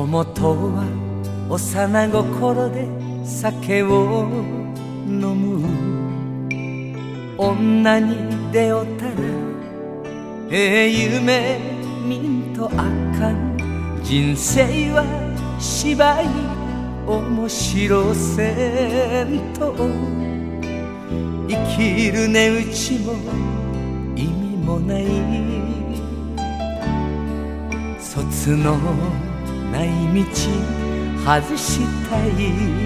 友とは幼心で酒を飲む。女に出会ったら夢見んとあかん。人生は芝居面白せんと。生きる値打ちも意味もない。卒のない道外したい。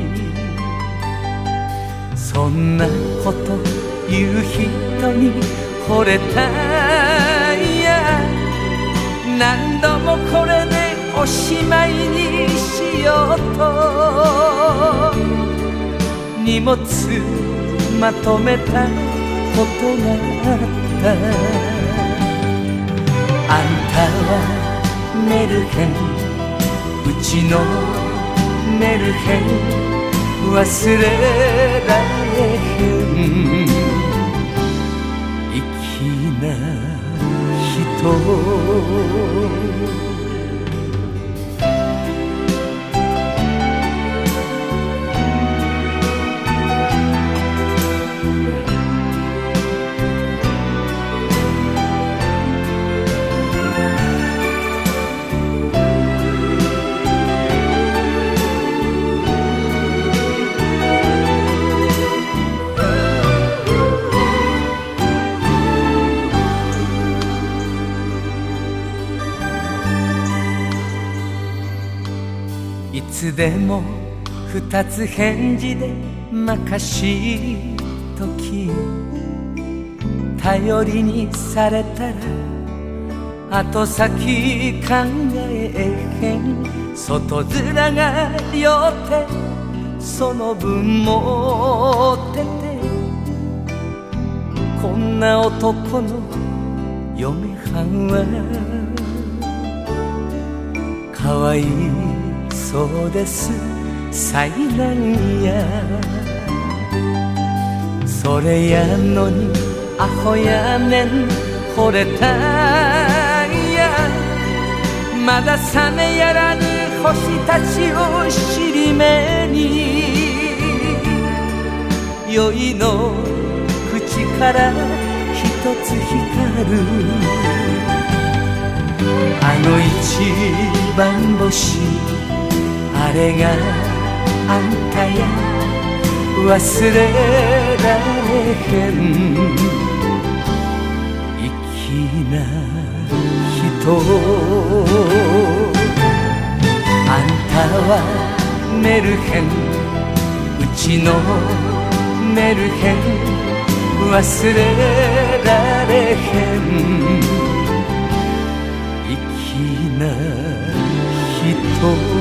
そんなこと言う人に惚れたいや。何度もこれでおしまいにしようと荷物まとめたことがあった。あんたはメルヘン、うちのメルヘン忘れられへん。粋な人。いつでも二つ返事で任しとき。頼りにされたら後先考えへん。外面が良てその分持ってて。こんな男の嫁はんはかわいいそうです、災難や。それやのにアホやねん惚れたんや。まだ覚めやらぬ星たちを尻目に。酔いの口から一つ光るあの一番星。あれがあんたや忘れられへん。粋な人。あんたはメルヘン、うちのメルヘン忘れられへん。粋な人。